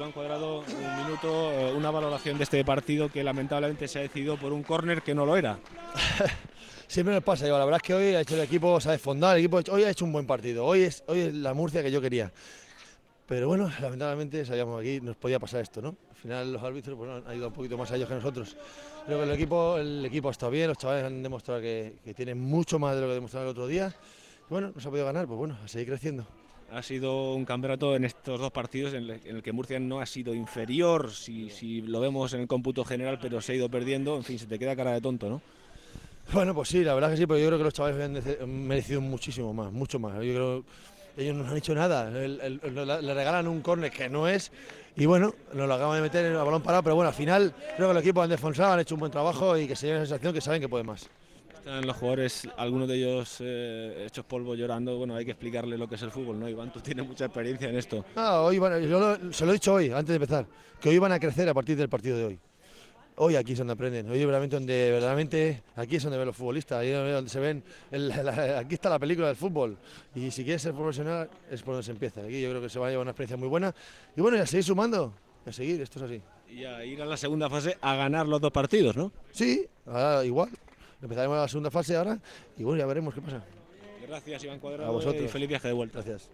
Iván Cuadrado, un minuto, una valoración de este partido que lamentablemente se ha decidido por un córner que no lo era. Siempre nos pasa, la verdad es que hoy ha hecho el equipo, se ha desfondado, el equipo hoy ha hecho un buen partido, hoy es la Murcia que yo quería. Pero bueno, lamentablemente sabíamos que aquí nos podía pasar esto, ¿no? Al final los árbitros pues, han ido un poquito más a ellos que nosotros. Creo que el equipo ha estado bien, los chavales han demostrado que tienen mucho más de lo que demostraron el otro día. Y bueno, no se ha podido ganar, pues bueno, a seguir creciendo. Ha sido un campeonato en estos dos partidos en el que Murcia no ha sido inferior, si lo vemos en el cómputo general, pero se ha ido perdiendo. En fin, se te queda cara de tonto, ¿no? Bueno, pues sí, la verdad que sí, pero yo creo que los chavales han merecido muchísimo más, mucho más. Yo creo ellos no han hecho nada, le regalan un córner que no es y bueno, nos lo acaban de meter en el balón parado, pero bueno, al final creo que el equipo han desfonsado, han hecho un buen trabajo y que se lleven la sensación que saben que pueden más. Están los jugadores, algunos de ellos hechos polvo llorando. Bueno, hay que explicarle lo que es el fútbol, ¿no? Iván, tú tienes mucha experiencia en esto. Hoy se lo he dicho hoy, antes de empezar, que hoy van a crecer a partir del partido de hoy. Hoy aquí es donde aprenden, hoy verdaderamente aquí es donde ven los futbolistas, ahí es donde se ven, aquí está la película del fútbol y si quieres ser profesional es por donde se empieza, aquí yo creo que se va a llevar una experiencia muy buena y bueno, y a seguir sumando, a seguir, esto es así. Y a ir a la segunda fase a ganar los dos partidos, ¿no? Sí, ahora igual, empezaremos la segunda fase ahora y bueno, ya veremos qué pasa. Gracias, Iván A Cuadrado, vosotros. y feliz viaje de vuelta. Gracias.